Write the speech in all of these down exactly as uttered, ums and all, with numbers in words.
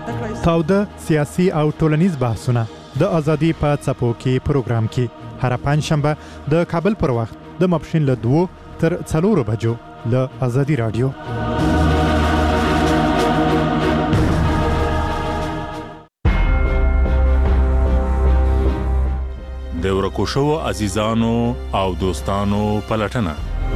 تاوده سیاسي او ټولنیز بحثونه د ازادي په څپو کې پروګرام کې هر پنځشنبه د کابل پر وخت د ماپښین له دوو تر څلورو بجو له ازادي رادیو. د ورکو شوو عزیزانو او دوستانو پلټنه.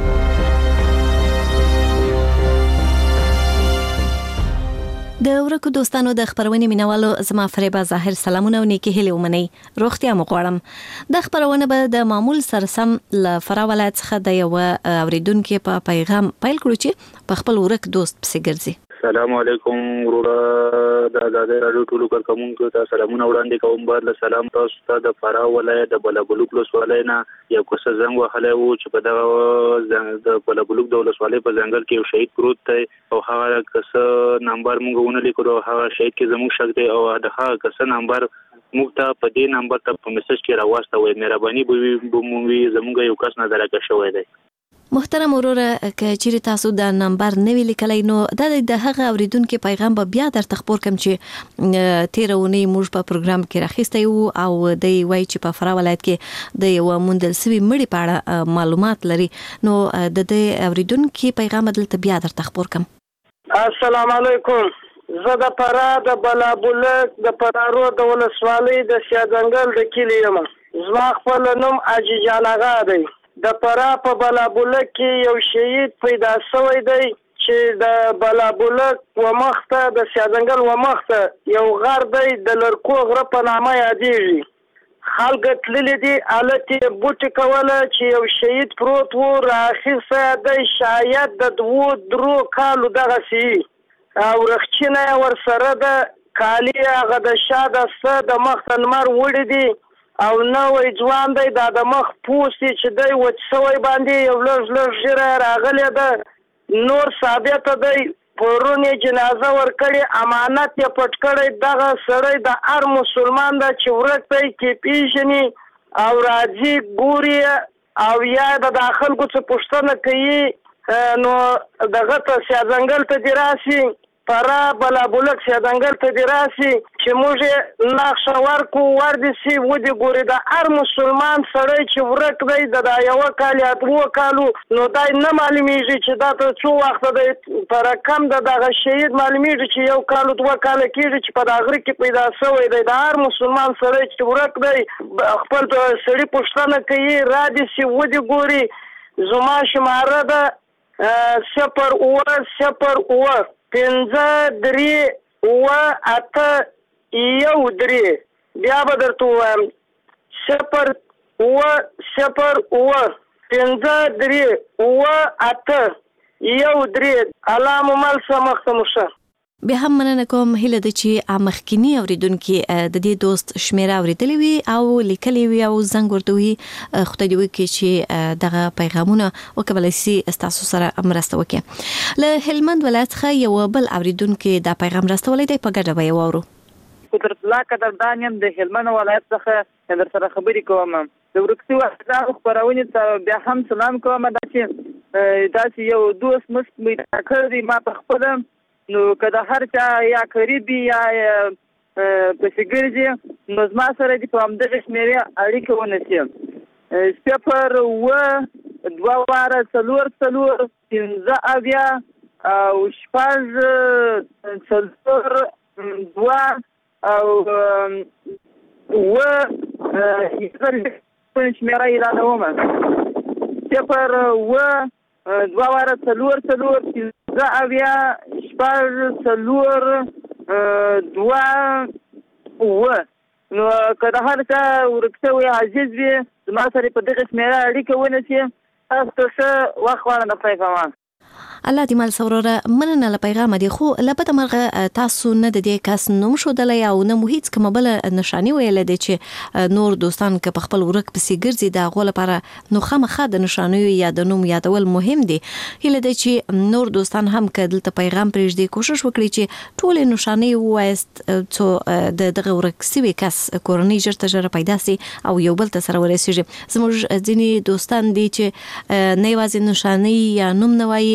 د ورکو دوستانو د خبرونې مینوالو زما فریبا ظاهر سلامونه او نیکی هیله ومني. روغتیا مو غواړم. د خبرونه به د معمول سره سم ل فرا ولایت څخه د یو اوریدونکو په پیغام پیل کړو چې په خپل ورک دوست پسې ګرځي. السلام علیکم ورو د آزادۍ رادیو ټولو کارکونکو ته سلامونه وړاندې کوم. بعد له سلام تاسو ته د فرا ولایت د بلابلوک ولسوالۍ نه یو کوڅه زنګ وهلی و چې په دغه د بلابلوک د ولسوالۍ په ځنګل کې یو شهید پروت دی او هغه کوڅه نمبر موږ ونه لیکلو. هغه شهید کې زموږ شک دی او د هغه کوڅه نمبر موږ ته په دې نمبر ته په میسج کې راوستوئ. مهرباني به مو وي زموږ یو کس نظر راکړی شوی دی. محترم وروره که چیرې تاسو د نمبر نوی لیکلی نو د هغه اوریدونکو پیغام به بیا درته خپور کړم چې تېره اونۍ موږ په پروګرام کې راخیستی وو او دی وایي چې په فرا ولایت کې د یوه موندل سوي مړي په اړه معلومات لري. نو د دې اوریدونکو پیغام دلته بیا درته خپور کړم. السلام علیکم. زه د فرا د بلابلک د فرا رود د ولسوالۍ د سیاځنګل د کلي یم. زما خپل نوم حاجي جان اغا دی. د فرا په بلابلک کې یو شهید پیدا شوی دی چې د بلابلک و مخته د سیاځنګل و مخته یو غر دی د لرکو غره په نامه یادېږي. خلک تللي دي هلته یې بوټې کوله چې یو شهید پروت و رااخیستی دی شاید د دوو درو کالو دغسې او رخچینه یې ورسره ده. کالي هغه د شا دسته د مخته لمر وړي دي او نوی ځوان دی دا د مخ پوستې چې دی وچ سوی باندې یو لږ لږ ژیره راغلی ده. نور ثابته دی پرون یې جنازه ورکړې امانت یې پټ کړی. دغه سړی د هر مسلمان ده چې ورک دی کې پیژني او راځي ګوري او یا د دا خلکو څه پوښتنه کوي نو دغه ته سیاځنګل ته دې راسي فرا بلابلک سیاځنګل ته دې راسي چې موږ یې نقشه ورکو ور دې سي ودې ګوري د هر مسلمان سړی چې ورک دی د دا یوه کال یا دوه کالو نو دا نه معلومیږي چې دا ته څو وخته دی په رقم د دغه شهید معلومیږي چې یو کالو دوه کاله کېږي چې په دا غره کې پیدا شوی دی. د هر مسلمان سړی چې ورک دی خپل سړي پوښتنه کوي را دې سي ودې ګوري. زما شماره ده صفر اوه صفر اوه پنځه درې اوه اته یو درې. بیا به درته ووایم صفر اوه صفر اوه پنځه درې اوه اته یو درې. الله مو مل شه مخته مو شه. بیا هم مننه کوم. هیله ده چې مخکینی اوریدونکي د دې دوست شمیره اوریدلې وي او لیکلې وي او زنګ ورته وي. خدای دې وکړي چې دغه پیغامونه وکولی سي ستاسو سره مرسته وکړي. له هلمند ولایت څخه یو بل اوریدونکي دا پیغام راستولی دی. په ګډه به یې واورو. قدرت الله قدردان یم د هلمند ولایت څخه در سره خبرې کوم. د ورکسي وحدانو خپرونې ته بیا هم سلام کوم. دا چې داسې یو دوست مست پیدا کړی دی ما په خپله نو که د هر چا یا قریبي یا پسې ګرځي نو زما سره دې په همدغه شمېرې اړیکه ونیسي. صفر اوه دوه واره څلور څلور پنځه اویا او شپږ څلور دوه او اوه شمېره اعلانومه. صفر اوه دوه واره څلور څلور پنځه اویا شپږ څلور دوه اوه. نو که د هر چا ورک شوی عزیز وي زما سره په دغه شمېره اړیکه ونیسي. تاسو ته ښه وخت غواړم. د خدای په امان. الله دې مال سوروره مننه له پیغامه دی. خو له بده مرغه تاسو نه د دې کس نوم ښودلی او نه مو هېڅ کومه بله نښاني ویلی دی چې نور دوستان که په خپل ورک پسې ګرځي د هغو لپاره نو خامخا د نښانیو یا د نوم یادول مهم دی. هیله ده چې نور دوستان هم که دلته پیغام پرېږدي کوشش وکړي چې ټولې نښانې ووایست څو د دغه ورک سوي کس کورنۍ ژر ته ژره پیدا سي او یو بل ته سره ورسېږي. زموږ ځینې دوستان دي چې نه یوازې نښانۍ یا نوم نه وایي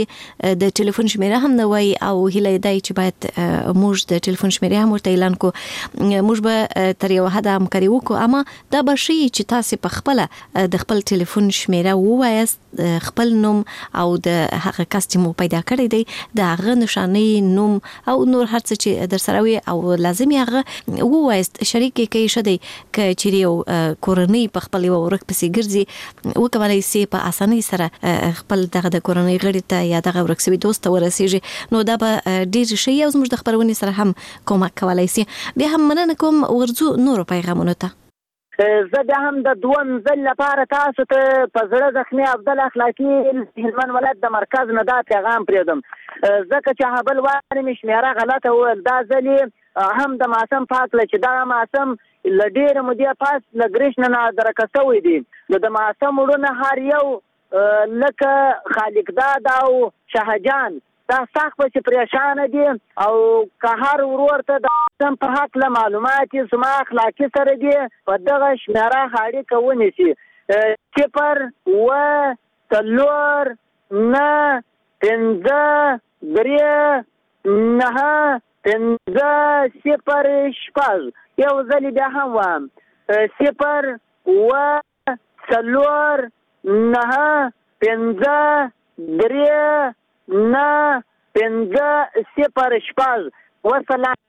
کې د ټلیفون شمیره هم نه وای او هله دای چې باید موږ د ټلیفون شمیره هم ورته اعلان کو موږ به تر یو حد همکاري وکړو اما دا به شي چې تاسو په خپل د خپل ټلیفون شمیره ووایاست خپل نوم او د هغه کس چې مو پیدا کړی دی د هغه نشانه نوم او نور هر څه چې در سره وي او لازمي هغه ووایست شریک کې شدی ک چې یو کورنۍ په خپل یو ورک پسې ګرځي وکولای سي په اسانۍ سره خپل دغه د کورنۍ غړي ته یا دغه ورکسوي دوست ورسیږي نو دا به ډیر شي او زموږ د خبرونې سره هم کومک کولای سي بیا هم مننه کوم ورځو نور پیغامونه ته زه بیا هم د دوم ځل لپاره تاسو ته په زړه زخمي عبدل اخلاقي هلمند ولایت د مرکز نه دا پیغام پرېږدم ځکه چې هبل وارې مې شمېره غلطه وویل دا ځل هم د ماسم پاک له چې دغه ماسم له ډېرې مودې پاس له ګریش نه نادرکه شوی دی نو د ماسم وړونه هر یو لکه خالقداد او شاهجان دا سخت پسې پریشانه دي او که هر ورور ته د ماسم په هکله معلومات یې زما اخلاقي سره دي په دغه شمېره اړیکه ونیسي صفر اوه څلور نه پنځه درې نهه پنځه صفر شپږ یو ځل بیا هم وایم صفر اوه څلور نهه پنځه درې نه پنځه صفر شپږ وسلام.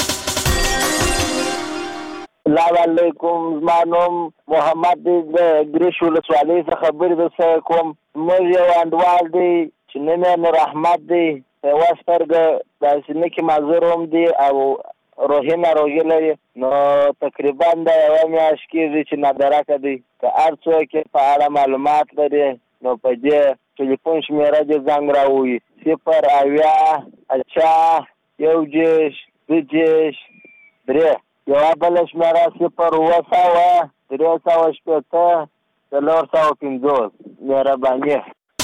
السلام علیکم زما نوم محمد دی د ګریش ولسوالۍ څخه خبرې درسره کوم موږ یو انډوال دی چې نوم یې نور احمد دی یوه سترګه داسې نه کې معذور هم دی او روحي ناروغي لري نو تقریبا دا یوه میاشت کېږي چې نادرکه دی که هر څوک یې په اړه معلومات لري نو په دې ټلیفون شمېره دې زنګ راووي صفر اویا اچا یو دېرش دوه دېرش درې یوه بله شمېره صفر اوه سوه درې سوه شپېته څلور سوه پنځوس مهرباني.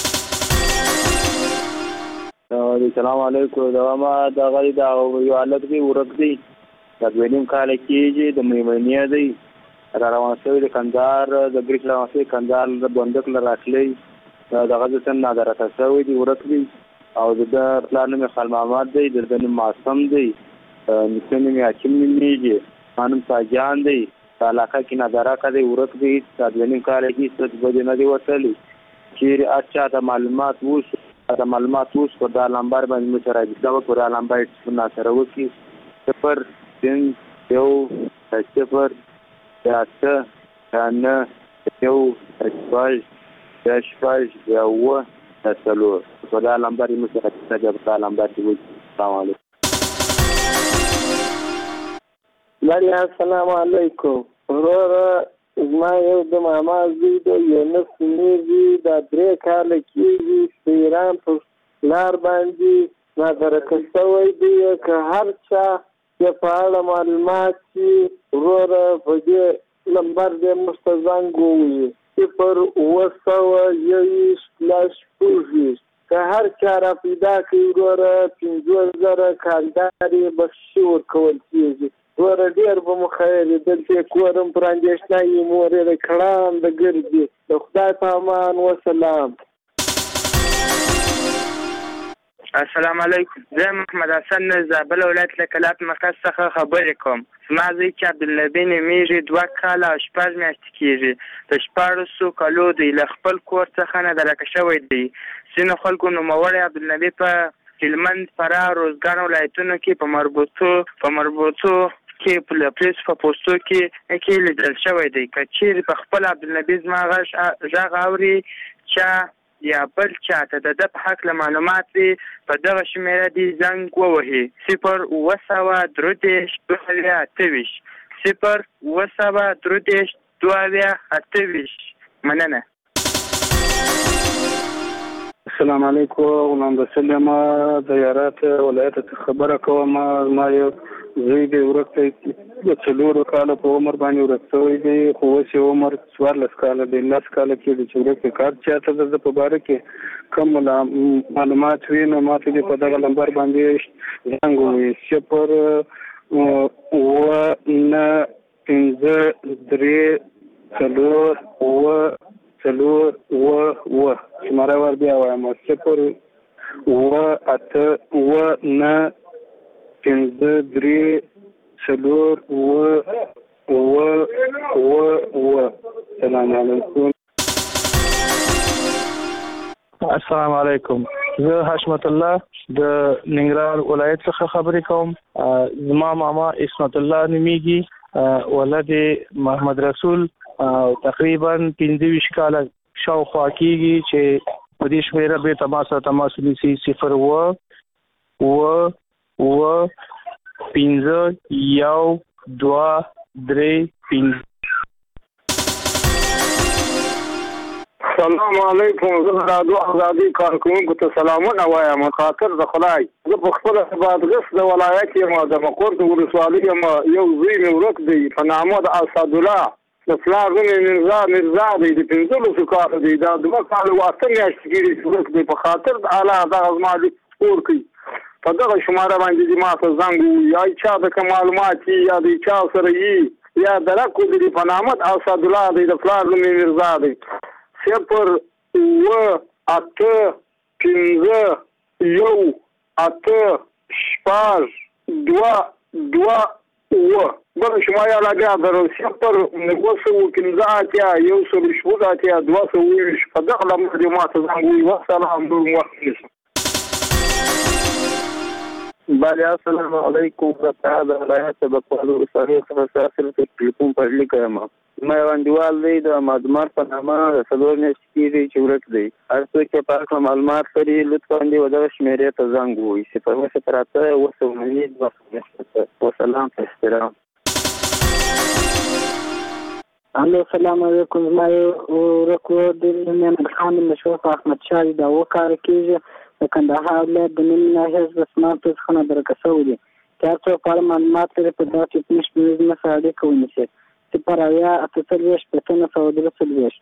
السلام علیکم دا ما دغه دا یو حالت کې ورک دی دا دویم کال کېږي د میمنیا دی را روان شوی د کندهار د ګریش روان شوی کندهار د بندک له راتلی دغه ځکه نادرکه شوی دی ورک دی او د پلار نوم خال محمد دی د نوم معصوم دی نیکه نوم حکیم نومیږي خانم ساجان دی په علاقه کې نادرکه دی ورک دی دا دویم کال کې څه بجې نه دی وتلی چیرې هر چا ته معلومات وشو دا معلومات اوس په دا نمبر باندې موږ سره راځي دا په دا نمبر څخه سره وکی صفر پنځه یو صفر اته نه یو شپږ شپږ یو څلور په دا نمبر موږ سره راځي په دا نمبر دی. السلام علیکم. لاري السلام علیکم ورور زما یو د ماما زوی د یونس میږي دا درې کاله کېږي په ایران په لار باندې نادرکه شوی دی که هر چا یې په اړه معلومات چې وروره په دې نمبر دې موږ ته زنګ ووایي صفر اوه سوه یوویشت لس شپږویشت که هر چا را پیدا کړي وروره پنځوس زره کالدار یې بخشي ورکول کېږي وروره ډېر به مو خیر وي دلته یې کور هم پر اندېښنه وي مور یې د کړانده ګرځي د خدای په امان وسلام. السلام علیکم زه محمد حسن زابل ولایت له کلات مرکز څخه خبرې کوم زما زوی چې عبدالنبي نومیږي دوه کاله او شپږ میاشتې کېږي د شپاړسو کالو دی له خپل کور څخه نادرکه شوی دی ځینو خلکو نوموړی عبدالنبي په هلمند فراه روزګان ولایتونو کې په مربوطو په مربوطو کې په پولیس په پوسټو کې کې لیدل شوی دی که چیرې په خپل عبدالنبي زما غږ اوري چا یا بل چاته د ده په هکله معلومات وي په دغه شمېره دې زنګ ووهي صفر اوه سوه درې دېرش دوه اویا اته ویشت صفر اوه سوه درې دېرش دوه اویا اته ویشت. مننه. السلام علیکم غلام رسول یم د یارات ولایت څخه خبره کوم ما یو زوی دی ورک دی د څلورو کالو په عمر باندې ورک شوی دی خو اوس یې عمر څوارلس کاله دی لس کاله کېږي چې ورک دی کار چاته د ده په باره کې کوم معلومات وي نو ما ته دې په دغه نمبر باندې زنګ ووایي صفر اوه نه پنځه درې څلور اوه څلور اوه اوه شماره ور بیا وایم صفر څلور اووه اووه اووه اووه. سلام علیکم. السلام علیکم. زه حشمت الله د ننګرهار ولایت څخه خبرې کوم. زما ماما اسمت الله نومیږي، ولد محمد رسول، تقریبا پنځه ویشت کاله شاوخوا کېږي چې په دې شمېره بېرته ما سره تماس ونیسي. صفر اووه اووه اووه پنځه یو دوه درې پنځه. سلام علیکم. زه د رادیو ازادي کارکوونکو ته سلامونه وایم. خاطر د خدای زه په خپله بادغیس د ولایت یم، د مقر د ولسوالۍ یم. یو زوی مې ورک دی په نامه د اسدالله، د پلار نوم یې مرزا مرزا دی، د پنځلسو کالو دی. دا دوه کاله او اته میاشتې کېږي چې ورک دی. په خاطر د الله دغه زما لیک خپور کړي، په دغه شماره باندې دې ما ته زنګ ووهي، یا چا د معلومات وي یا د چا سره وي یا درک ودري. په نامه د اسدالله دی، د پلار نوم یې مرزا دی. صفر اووه اته پنځه یو اته شپږ دوه دوه اووه. بله شماره لګیا درو صفر اووه سوه پنځه اتیا یو سل شپږ اتیا دوه سوه اووه ویشت. په دغه نمبر دې ما ته زنګ ووهي. والسلام. نور وخت نیسم. بله السلام علیکم. زه د ولایت د بکوال ولسوالۍ څخه ساسر ته ټلیفون پر لیکه یم. زما یو انډیوال دی د معلومات په نامه د څلور میاشتې کېږي چې ورک دی. هر څوک چې په هکله معلومات لري لطفا دې و دغه شمېرې ته زنګ ووهي. صفر اووه صفر اته اووه سوه نوي دوه سوه شپږ. وسلام په احترام. الو السلام علیکم. زما یو ورک و د محمد خان مشهور احمد شاه دا اووه کاله کېږي. د کندهار ولایت د نیم ناحیې حزب اسمار ته څخه نابرکه شوی دی. که هر څوک په اړه معلومات لري په دغه ټلیفون شمېرې زما سره اړیکه ونیسي. صفر اویا اته څلوېښت شپېته نهه سوه درې څلوېښت.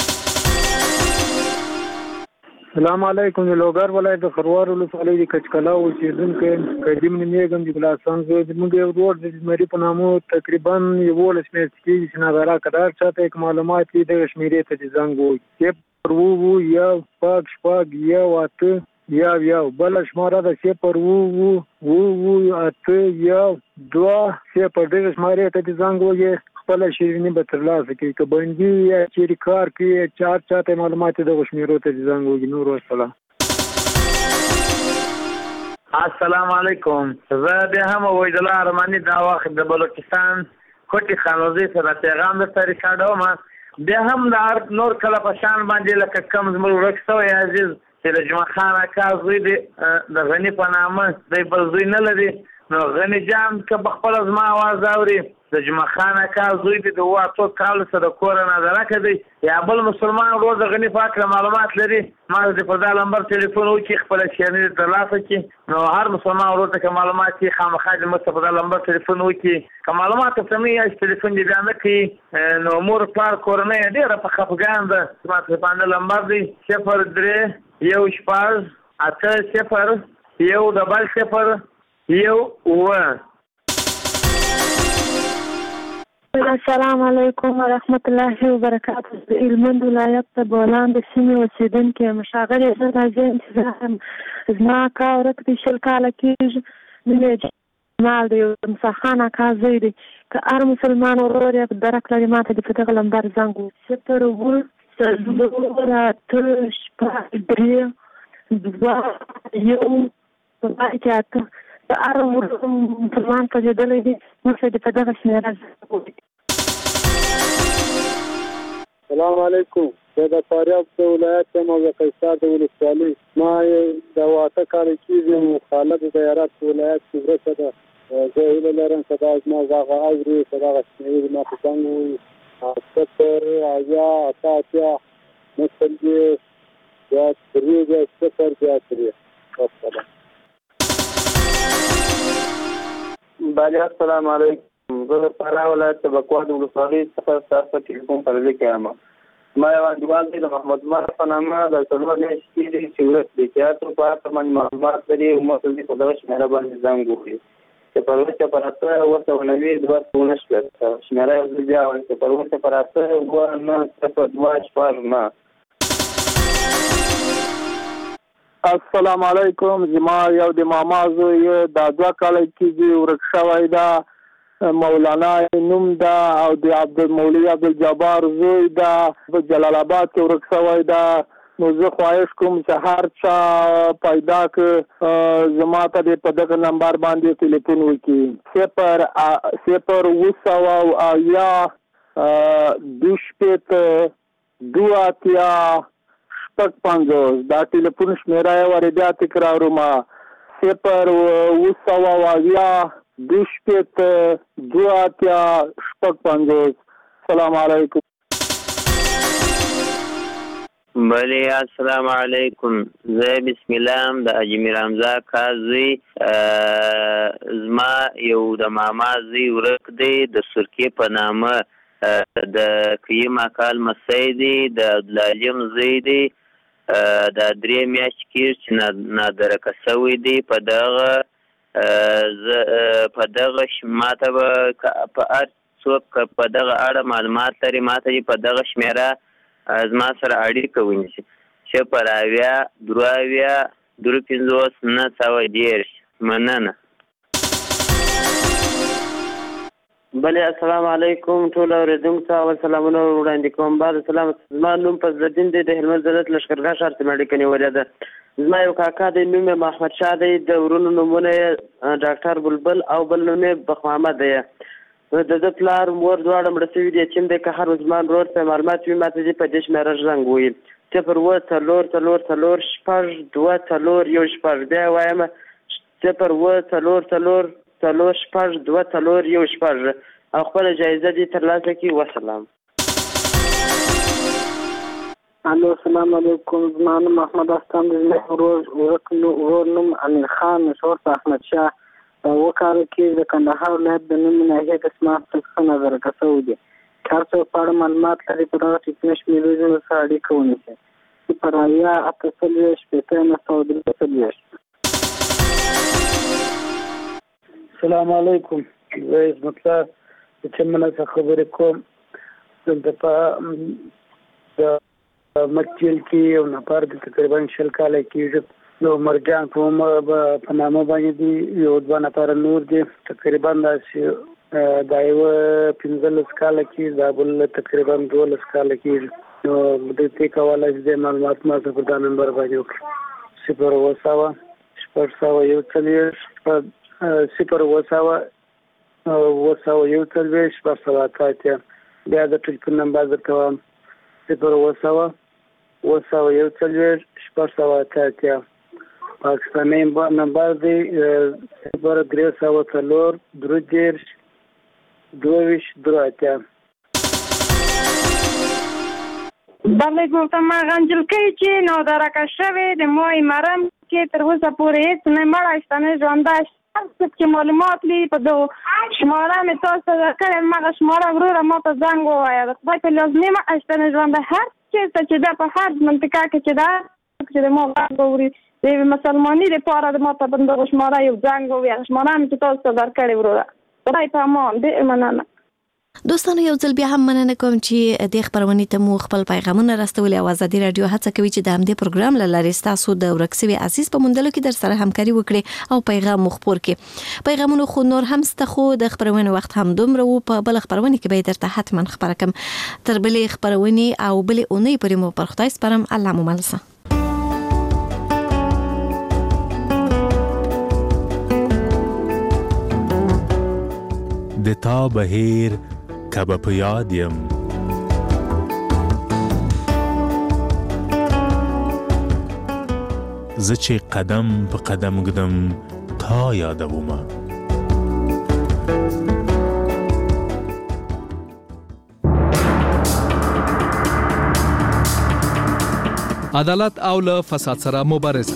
السلام علیکم. د لوګر ولایت د خروار ولسوالۍ د کچکلا اوسېدونکی قدیم نومېږم، د ګلاسان زوی. زموږ یو ورور د زمري په نامه تقریبا یولس میاشتې کېږي چې نابرا که هر چا ته معلومات وي دغه شمېرې ته دې زنګ ووهي. صفر اووه یو شپږ شپږ یو اته یو یو. بله شماره ده صفر اووه اووه اته یو دوه صفر. دغه شمارې ته دې زنګ ووهي، خپله شیریني به ترلاسه کړي. که بندي یا چیرې کار کوي چې هر چا ته معلومات یې دغه شمېرو ته دې زنګ ووهي. نور والسلام. السلام علیکم. زه بیا هم عبید الله ارماني دا وخت د بلوچستان کوټې خانوزۍ سره پیغام درته ریکارډوم. بیا هم د هر نور کله په شان باندې لکه کم زموږ ورک شوی عزیز چې د جمعه خان اکا زوی دی د غني په نامه دی، بل زوی نه لري. نو غني جان که په خپله زما اواز اوري، د جمعه خان اکا زوی دی، د اووه اتو کالو سره د کوره نادرکه دی، یا بل مسلمان ورور د غني په هکله معلومات لري، ما دې په دا نمبر تلیفون وکړي، خپله شیریني دې ترلاسه کړي. نو هر مسلمان ورور ته که معلومات وي خامخا دې موږ ته په دا نمبر تلیفون وکړي. که معلومات ورته نه وي یا چې تلیفون دې بیا نه کوي، نو مور پلار کورنۍ ډېره په خفګان ده. زما تلیفون نمبر دی صفر درې یو شپږ اته صفر یو ډبل صفر یو اووه. السلام علیکم ورحمت الله وبرکاته. د هلمند ولایت د بولان د سیمې اوسېدونکې یم. ښاغلی زه راځم چې زه هم زما اکا ورک دی، شل کاله کېږي. نوم یې جمال دی، د موسی خان اکا زوی دی. که هر مسلمان ورور یې درک لري ما ته دې په دغه نمبر زنګ ووهي. صفر اووه څلور اته شپږ درې دوه یو دوه اته. د هر مسلمان پېژندلی دی موږ ته دې په دغه شمېره زنګ ووهي. سلام علیکم. زه د فاریاب د ولایت یم او د قیصار د ولسوالۍ. ما د اووه اته کاله کېږي. خالد د هرات ولایت کې ورکه ده. زه هیله لرم که دا زما غږ اوري، که دغه شمېرې ما ته زنګ ووهي. صفر اویا اته اتیا نهه څلوېښت بیا درې بیا صفر بیا درې. والسلام. بله السلام علیکم. زه د فراه ولایت د بکوال ولسوالۍ څخه ستاسو په ټلیفون پر لیکه یم. زما یو انډیوال دی د محمد عمر په نامه، د څلور میاشتې کېږي چې ورک دی. چې هر څوک په هغه باندې معلومات لري موږ ته دې په دغه شمېره باندې زنګ ووهي. صفر اووه صفر اته اووه سوه نوي دوه سوه شپږ. شمېره یو ځل بیا وایم صفر اووه صفر اته اووه نهه صفر دوه شپږ نهه. السلام علیکم. زما یو د ماما زوی دا دوه کاله کېږي ورک شوی ده. مولانا نوم دا او د عبدالمولي عبدالجبار زوی دا په جلال آباد کې ورک شوی دا. نو زه خواهش کوم چې هر چا پیدا که زما ته دې په دغه نمبر باندې ټلیفون وکړي صفر صفر اوه سوه او اویا دوه شپېته دوه اتیا شپږ پنځوس دا ټلیفون شمېره یې ورې بیا تکراروم صفر اوه سوه او اویا دوه شپېته دوه اتیا شپږ پنځوس. السلام علیکم. بله السلام علیکم. زه بسم الله د حاجي میر حمزه کازي زما یو د ماما زوی ورک دی د سرکې په نامه د قیم اکال مسۍ دی د عبدالعلیم زوی دی د درې میاشتې کېږي چې نادرکه سوی دی. په دغه په دغه ماته به په هر څوک په دغه اړه معلومات لري ماته په دغه شمېره زما سره اړیکه ونیسي. صفر اویا دوه اویا دوه پنځوس نهه سوه دېرش. مننه. بله السلام علیکم ټولو اورېدونکو ته اول سلامونه وړاندې کوم. بعد سلام. زما نوم فضلالدین دی د هلمند ولایت لښکرګاه ښار ته مې اړیکه نیولې ده. زما یو کاکا دی نوم یې محمد شاه دی د ورونو نومونه یې ډاکټر بلبل او بل نوم یې بخ محمد دی. د ده پلار مور دواړه مړه شوي دي. چیم دی که هر زما ورور ته معلومات وي ما ته دې په دې شمېره زنګ وویل صفر اووه څلور څلور څلور شپږ دوه څلور یو شپږ. بیا یې وایم صفر اووه څلور څلور څلور شپږ دوه څلور یو شپږ او خپله جایزه دې ترلاسه کړي. وسلام. الو السلام علیکم. زما نوم محمد استان دی. زما ورور نوم امیر خان مشهور په احمد شاه وکارو کې د کندهار ولایت د نیمې ناحیې قسمه څخه نظرکه شوی دی. که هر څوک په اړه معلومات لري په دغه ټیلیفون شمېرو سره اړیکه ونیسي صفر اویا اته څلوېښت شپېته نهه سوه درې څلوېښت. السلام علیکم. زه عظمت الله د چمنه څخه خبرې کوم. دلته په د مکتیل کې یو نفر د تقریبا شل کاله کېږي نو مرجان په نامه باندې دي یو دوه نفره نور دي تقریبا داسې دا یوه پنځلس کاله کېږي دا بل تقریبا دولس کاله کېږي نو دې کولی شي دې معلومات ما ته په دا نمبر باندې وکړي صفر اووه سوه شپږ سوه یو څلوېښت صفر اووه سوه اووه سوه یو څلوېښت شپږ سوه اته اتیا. بیا د ټلیفون نمبر درته وایم صفر اووه سوه اووه سوه یو څلوېښت شپږ سوه اته اتیا. پاکستاني نمبر دی صفر درې سوه څلور درې دېرش دوه ویشت درې اتیا. بله ګفتم هغه نجلۍ چې نادرکه شوې د مای مرم کې تر اوسه پورې هېڅ نه مړه شته نه ژوندی شته. هر څوک چې معلومات لري په دغو شماره مې تاسو ته درکړې هغه شماره وروره ما ته زنګ ووایه د خدای په لازمي مړه شته نه ژوندی هر چېرته چې دا په هر منطقه کې چې دا چې د ما غږ واوري د مسلماني دپاره د ما ته په دغو شماره یو زنګ ووایه هغه شماره مې چې تاسو ته درکړې وروره خدای په امان. ډېر مننه. دوستانو یو ځل بیا هم مننه کوم چې د خبرونې ته مو خپل پیغامونه راستولي او ازادي رادیو هڅه کوي چې د همدې پروګرام له لارې ستاسو د ورک شوي عزیز په موندلو کې در سره همکاري وکړي او پیغام مو خپور کړي. پیغامونه خو نور هم سته خو د خبرونې وخت هم دومره و په بل خبرونې کې به درته حتما خبره کوم. تر بلې خبرونې او بلې اونۍ پورې مو پر خدای سپارم. الله مو مل شه. د تا بهیر کبه په یاد یم زه چې قدم په قدم ږدم تا یادومه عدالت او له فساد سره مبارزه.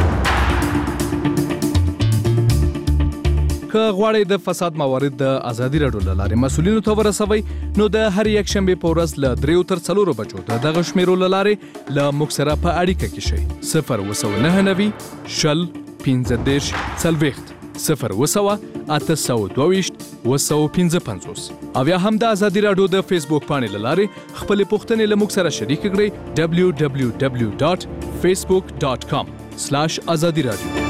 که غواړئ د فساد موارد د ازادي راډیو له لارې مسؤلینو ته ورسوئ نو د هر یک شنبې په ورځ له دریو تر څلورو بجو د دغه شمیرو له لارې له موږ سره په اړیکه کې شئ. صفر اووه سوه نهه نوي شل پنځه دېرش څلوېښت صفر اووه سوه اته سوه دوه ویشت اووه سوه پنځه پنځوس او یا هم د ازادي راډیو د فیسبوک پاڼې له لارې خپلې پوښتنې له موږ سره شریکې کړئ. ډبلیو ډبلیو ډبلیو ډاټ فیسبوک ډاټ کام سلاش ازادي راډیو.